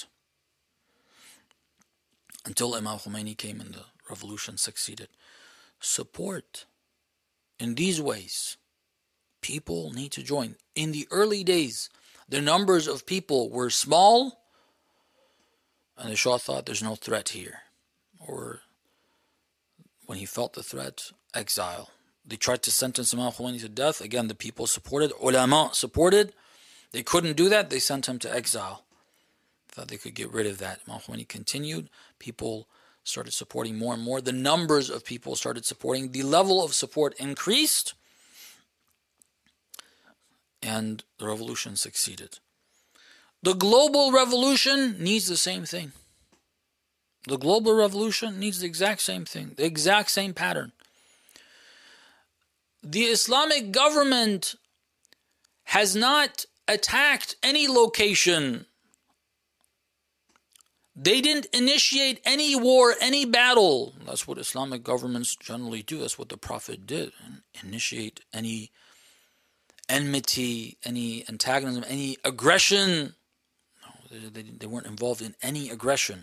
until Imam Khomeini came and the revolution succeeded. Support in these ways. People need to join. In the early days, the numbers of people were small, and the Shah thought there's no threat here. Or when he felt the threat, exile. They tried to sentence Imam Khomeini to death. Again, the people supported. Ulama supported. They couldn't do that. They sent him to exile. Thought they could get rid of that. Imam Khomeini continued. People started supporting more and more. The numbers of people started supporting. The level of support increased. And the revolution succeeded. The global revolution needs the same thing. The global revolution needs the exact same thing. The exact same pattern. The Islamic government has not attacked any location. They didn't initiate any war, any battle. That's what Islamic governments generally do. That's what the Prophet did. Initiate any enmity, any antagonism, any aggression. No, they, they, they weren't involved in any aggression.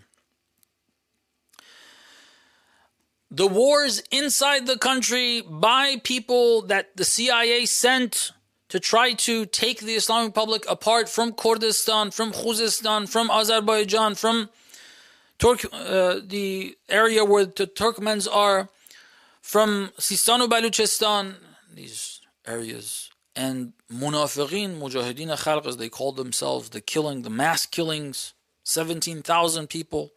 The wars inside the country by people that the C I A sent to try to take the Islamic Republic apart from Kurdistan, from Khuzestan, from Azerbaijan, from Turk, uh, the area where the Turkmens are, from Sistan Baluchistan, these areas, and Munafiqeen, Mujahideen Khalq, as they called themselves, the killing, the mass killings, seventeen thousand people.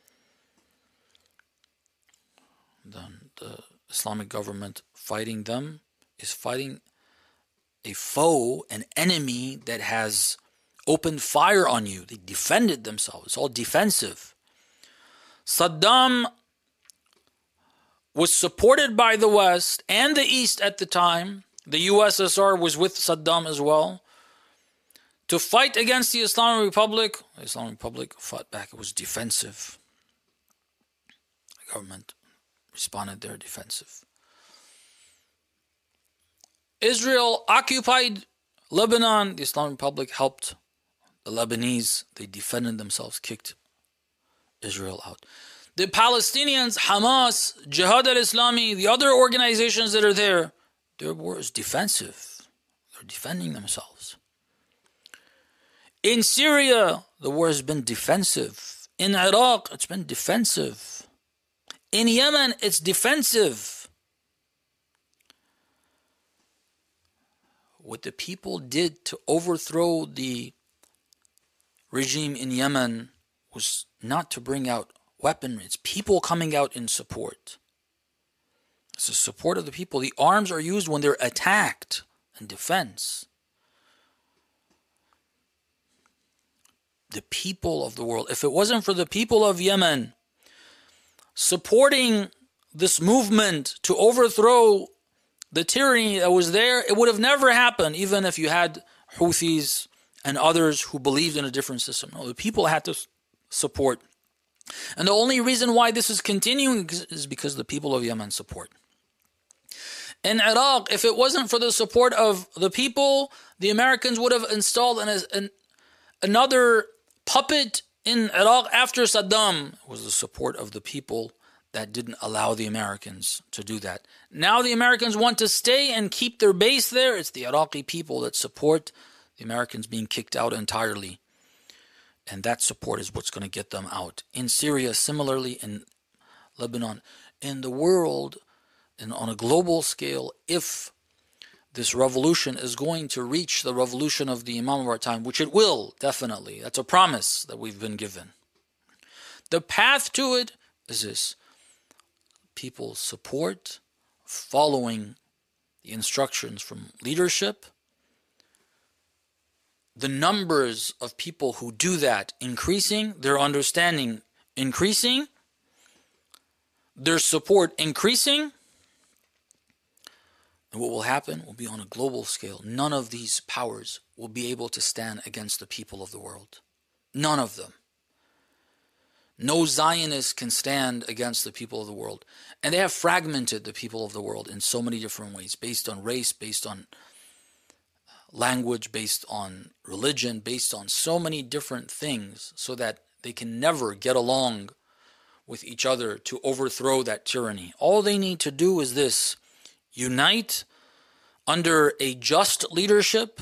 Then the Islamic government fighting them is fighting a foe, an enemy that has opened fire on you. They defended themselves. It's all defensive. Saddam was supported by the West and the East at the time. The U S S R was with Saddam as well. To fight against the Islamic Republic, the Islamic Republic fought back. It was defensive. The government responded there defensive. Israel occupied Lebanon. The Islamic Republic helped the Lebanese. They defended themselves, kicked Israel out. The Palestinians, Hamas, Jihad al-Islami, the other organizations that are there, their war is defensive. They're defending themselves. In Syria, the war has been defensive. In Iraq, it's been defensive. In Yemen, it's defensive. What the people did to overthrow the regime in Yemen was not to bring out weaponry. It's people coming out in support. It's the support of the people. The arms are used when they're attacked in defense. The people of the world. If it wasn't for the people of Yemen supporting this movement to overthrow the tyranny that was there, it would have never happened, even if you had Houthis and others who believed in a different system. No, the people had to support. And the only reason why this is continuing is because the people of Yemen support. In Iraq, if it wasn't for the support of the people, the Americans would have installed an, an, another puppet in Iraq after Saddam. It was the support of the people that didn't allow the Americans to do that. Now the Americans want to stay and keep their base there. It's the Iraqi people that support the Americans being kicked out entirely. And that support is what's going to get them out. In Syria, similarly, in Lebanon, in the world, and on a global scale, if this revolution is going to reach the revolution of the Imam of our time, which it will, definitely. That's a promise that we've been given. The path to it is this. People support, following the instructions from leadership. The numbers of people who do that increasing, their understanding increasing, their support increasing. And what will happen will be on a global scale. None of these powers will be able to stand against the people of the world. None of them. No Zionist can stand against the people of the world. And they have fragmented the people of the world in so many different ways, based on race, based on language, based on religion, based on so many different things, so that they can never get along with each other to overthrow that tyranny. All they need to do is this: unite under a just leadership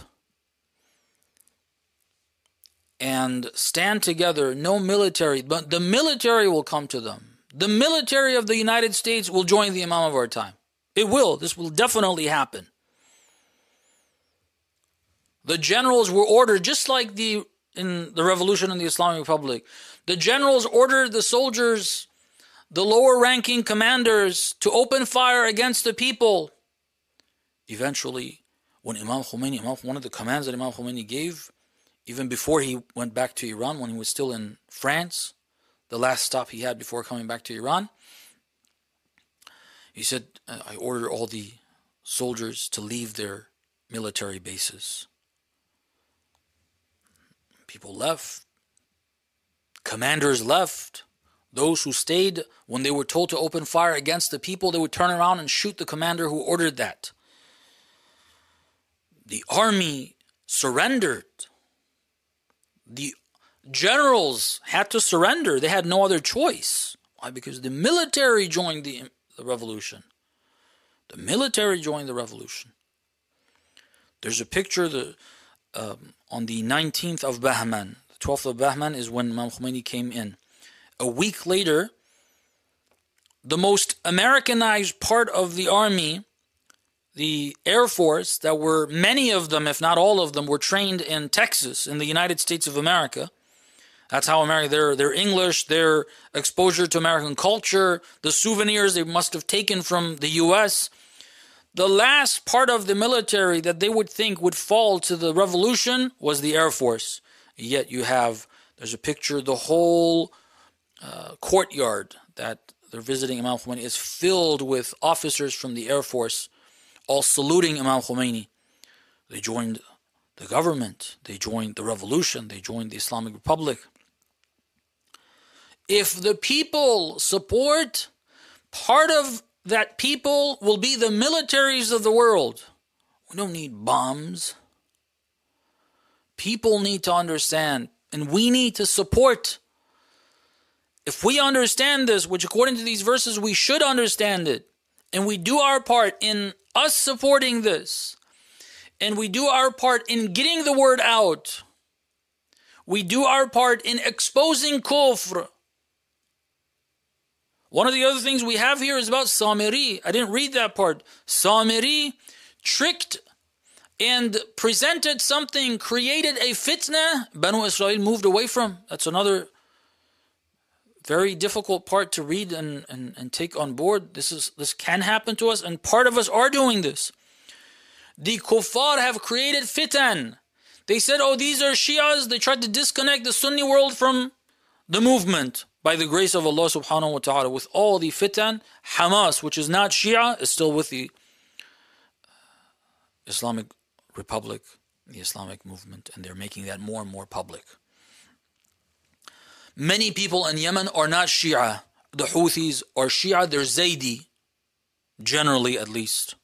and stand together, no military, but the military will come to them. The military of the United States will join the Imam of our time. It will. This will definitely happen. The generals were ordered, just like the in the revolution in the Islamic Republic, the generals ordered the soldiers, the lower ranking commanders, to open fire against the people. Eventually, when Imam Khomeini, Imam, one of the commands that Imam Khomeini gave, even before he went back to Iran, when he was still in France, the last stop he had before coming back to Iran, he said, I order all the soldiers to leave their military bases. People left. Commanders left. Those who stayed, when they were told to open fire against the people, they would turn around and shoot the commander who ordered that. The army surrendered. The generals had to surrender. They had no other choice. Why? Because the military joined the, the revolution. The military joined the revolution. There's a picture the, um, on the nineteenth of Bahman. The twelfth of Bahman is when Imam Khomeini came in. A week later, the most Americanized part of the army, the Air Force, that were many of them, if not all of them, were trained in Texas, in the United States of America. That's how America, their, their English, their exposure to American culture, the souvenirs they must have taken from the U S. The last part of the military that they would think would fall to the revolution was the Air Force. Yet you have, there's a picture, the whole uh, courtyard that they're visiting Imam Khomeini is filled with officers from the Air Force, all saluting Imam Khomeini. They joined the government, they joined the revolution, they joined the Islamic Republic. If the people support, part of that people will be the militaries of the world. We don't need bombs. People need to understand, and we need to support. If we understand this, which according to these verses we should understand it, and we do our part in us supporting this, and we do our part in getting the word out, we do our part in exposing kufr. One of the other things we have here is about Samiri. I didn't read that part. Samiri tricked and presented something, created a fitna Banu Israel moved away from. That's another very difficult part to read and, and, and take on board. This is this can happen to us, and part of us are doing this. The kuffar have created fitan. They said, oh, these are Shias. They tried to disconnect the Sunni world from the movement. By the grace of Allah subhanahu wa ta'ala, with all the fitan, Hamas, which is not Shia, is still with the Islamic Republic, the Islamic movement, and they're making that more and more public. Many people in Yemen are not Shia. The Houthis are Shia, they're Zaydi, generally at least.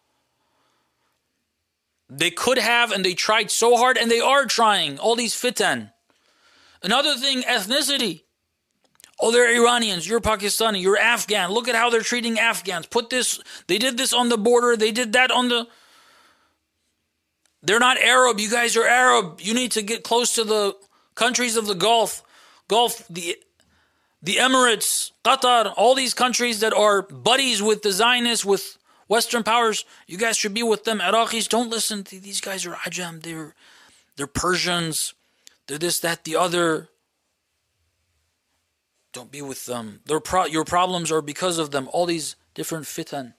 They could have, and they tried so hard, and they are trying, all these fitan. Another thing, ethnicity. Oh, they're Iranians, you're Pakistani, you're Afghan. Look at how they're treating Afghans. Put this, they did this on the border, they did that on the... They're not Arab, you guys are Arab. You need to get close to the countries of the Gulf. Gulf, the, the Emirates, Qatar, all these countries that are buddies with the Zionists, with Western powers. You guys should be with them. Iraqis, don't listen to these guys are Ajam, they're, they're Persians, they're this, that, the other. Don't be with them. Their pro- your problems are because of them. All these different fitan.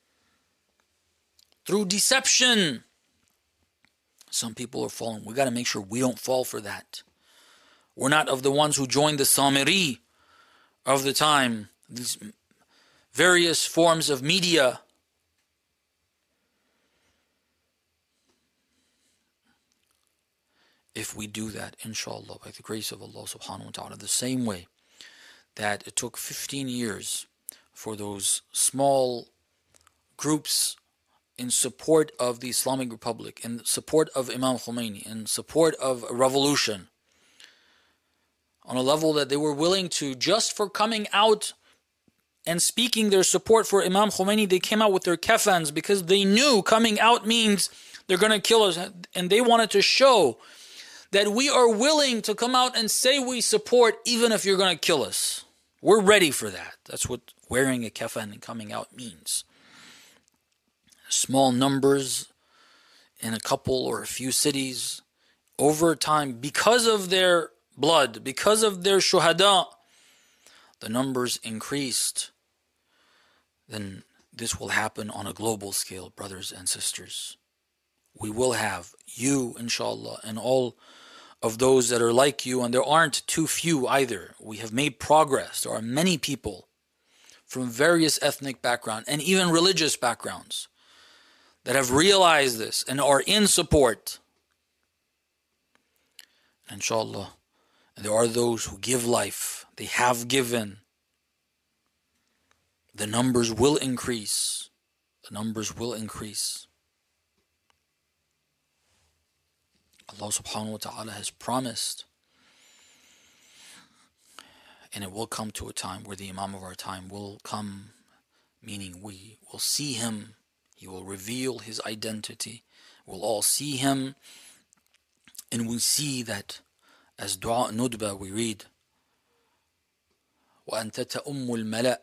Through deception. Some people are falling. We got to make sure we don't fall for that. We're not of the ones who joined the Samiri of the time. These various forms of media. If we do that, inshallah, by the grace of Allah subhanahu wa ta'ala, the same way that it took fifteen years for those small groups in support of the Islamic Republic, in support of Imam Khomeini, in support of a revolution, on a level that they were willing to, just for coming out and speaking their support for Imam Khomeini, they came out with their kafans because they knew coming out means they're going to kill us. And they wanted to show that we are willing to come out and say we support even if you're going to kill us. We're ready for that. That's what wearing a kafan and coming out means. Small numbers in a couple or a few cities, over time, because of their blood, because of their shuhada, the numbers increased. Then this will happen on a global scale, brothers and sisters. We will have you, inshallah, and all of those that are like you, and there aren't too few either. We have made progress. There are many people from various ethnic backgrounds and even religious backgrounds that have realized this and are in support. Inshallah. And there are those who give life. They have given. The numbers will increase. The numbers will increase. Allah subhanahu wa ta'ala has promised. And it will come to a time where the Imam of our time will come, meaning we will see him. He will reveal his identity. We'll all see him. And we see that as dua nudba we read, وَأَنْتَ تَأُمُّ الْمَلَأِ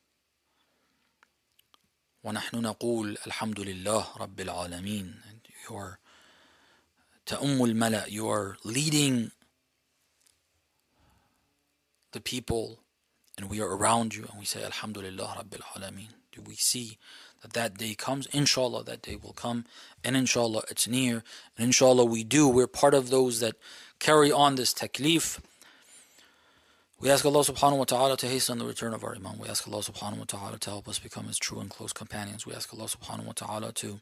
وَنَحْنُ نَقُولُ الْحَمْدُ لِلَّهِ رَبِّ الْعَالَمِينَ. And you are تَأُمُّ الْمَلَأِ, you are leading the people, and we are around you, and we say Alhamdulillah Rabbil Alameen. Do we see that that day comes? Inshallah, that day will come, and inshallah, it's near, and inshallah, we do. We're part of those that carry on this taklif. We ask Allah subhanahu wa ta'ala to hasten the return of our Imam. We ask Allah subhanahu wa ta'ala to help us become his true and close companions. We ask Allah subhanahu wa ta'ala to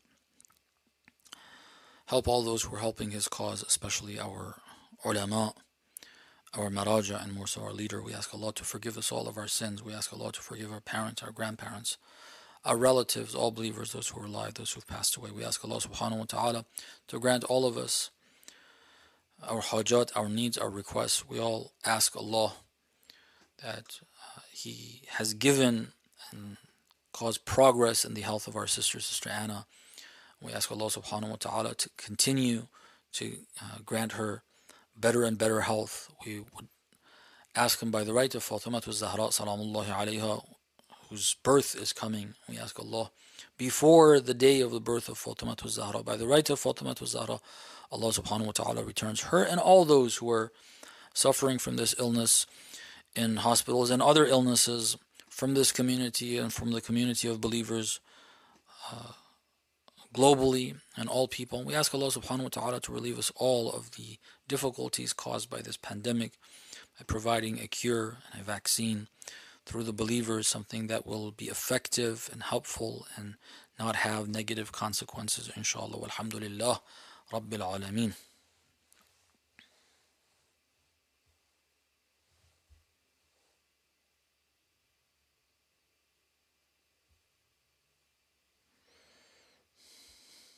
help all those who are helping his cause, especially our ulama, our maraja, and more so our leader. We ask Allah to forgive us all of our sins. We ask Allah to forgive our parents, our grandparents, our relatives, all believers, those who are alive, those who have passed away. We ask Allah subhanahu wa ta'ala to grant all of us our hajat, our needs, our requests. We all ask Allah that uh, he has given and caused progress in the health of our sister, Sister Anna. We ask Allah subhanahu wa ta'ala to continue to uh, grant her better and better health. We would ask him by the right of Fatimah Zahra salamullahi alayha, whose birth is coming. We ask Allah before the day of the birth of Fatimah Zahra, by the right of Fatimah Zahra, Allah subhanahu wa ta'ala returns her and all those who are suffering from this illness in hospitals and other illnesses from this community and from the community of believers uh, globally and all people. We ask Allah subhanahu wa ta'ala to relieve us all of the difficulties caused by this pandemic by providing a cure and a vaccine through the believers, something that will be effective and helpful and not have negative consequences, inshallah. Walhamdulillah Rabbil Alameen.